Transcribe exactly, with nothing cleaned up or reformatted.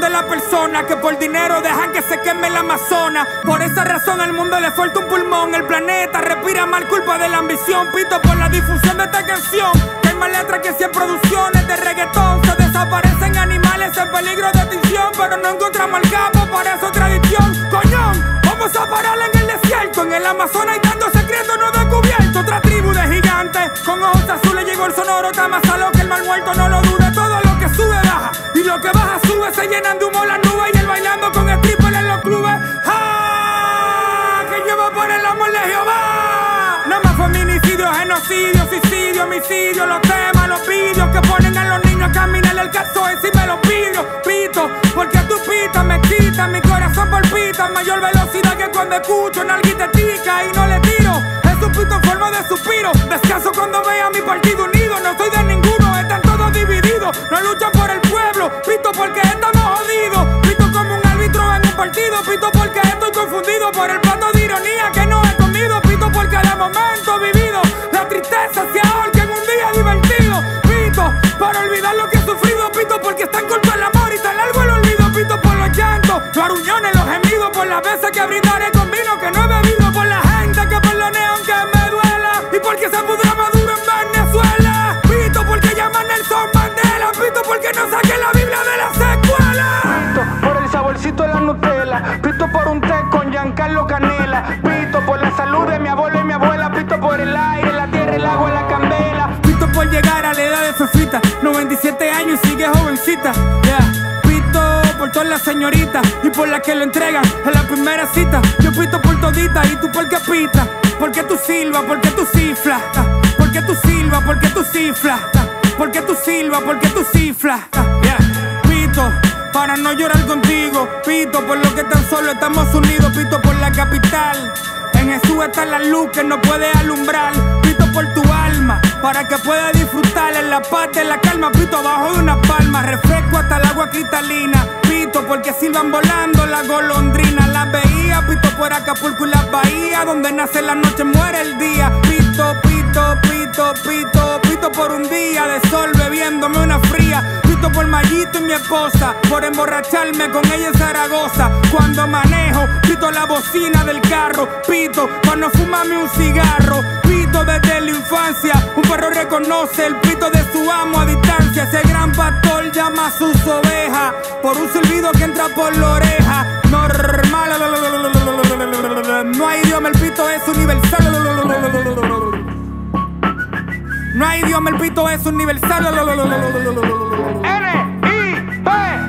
de la persona que por dinero dejan que se queme el Amazonas. Por esa razón al mundo le falta un pulmón. El planeta respira mal culpa de la ambición. Pito por la difusión de esta canción, que hay más letras que cien producciones de reggaetón. Se desaparecen animales en peligro de extinción, pero no encontramos al capo, para eso tradición. Coñón, vamos a pararla en el desierto. En el Amazonas hay tantos secretos no descubiertos. Otra tribu de gigantes con ojos azules. Llegó el sonoro, está más salado que el mal muerto. No lo dude, todo lo que sube baja, y lo que baja sube. Se llenan de humo las nubes y él bailando con stripper en los clubes. ¡Ah! Que lleva por el amor de Jehová. Nada más feminicidio, genocidio, suicidio, homicidio. Los temas, los vídeos que ponen a los niños a caminar el calzón encima de los vidrios. Pito, porque tu pita me quita, mi corazón palpita a mayor velocidad que cuando escucho nalguita tica y no le tiro. Es un pito en forma de suspiro. Descanso cuando vea mi partido unido. No soy de ninguno, están todos divididos. No luchan por el pueblo, pito porque estamos jodidos. Pito como un árbitro en un partido. Pito porque estoy confundido por el plato de ironía que no he comido. Pito porque de momento vivido la tristeza se ahorca en un día divertido. Pito para olvidar lo que he sufrido. Pito porque está en corto el amor y tan largo el olvido. Pito por los llantos, los aruñones, los gemidos. Por las veces que brindaré con vino que no he bebido. Por la gente que perdone aunque me duela. Y porque se pudra maduro en Venezuela. Pito porque llaman Nelson Mandela. Pito porque no saqué la Biblia de la secuela. Pito por el saborcito de la Nutella. Pito por un té con Giancarlo Canela. Pito por la salud de mi abuelo y mi abuela. Pito por el aire, la tierra, el agua y la candela. Pito por llegar a la edad de Fefita, noventa y siete años y sigue jovencita. Yeah. Pito por todas las señoritas y por las que lo entregan en la primera cita. Yo pito por todita y tú por qué pitas. Porque tú silbas, porque tú ciflas. Porque tú silbas, porque tú ciflas. Porque tú silbas, porque tú ciflas. Yeah. Pito para no llorar contigo. Pito por lo que tan solo estamos unidos. Pito por la capital. En Jesús está la luz que nos puede alumbrar. Pito por tu alma, para que puedas disfrutar en la paz de la calma. Pito abajo de una palma, refresco hasta el agua cristalina. Pito porque silban volando las golondrinas. Las veía, pito por Acapulco y las bahías. Donde nace la noche, muere el día. Pito, pito, pito, pito, pito por un día de sol bebiéndome una fría. Pito por Mayito y mi esposa, por emborracharme con ella en Zaragoza. Cuando manejo, pito la bocina del carro. Pito para no fumarme un cigarro. Pito desde la infancia, un perro reconoce el pito de su amo a distancia. Ese gran pastor llama a sus ovejas por un silbido que entra por la oreja. Normal, no hay idioma, el pito es universal. No hay idioma, el pito es universal. N I P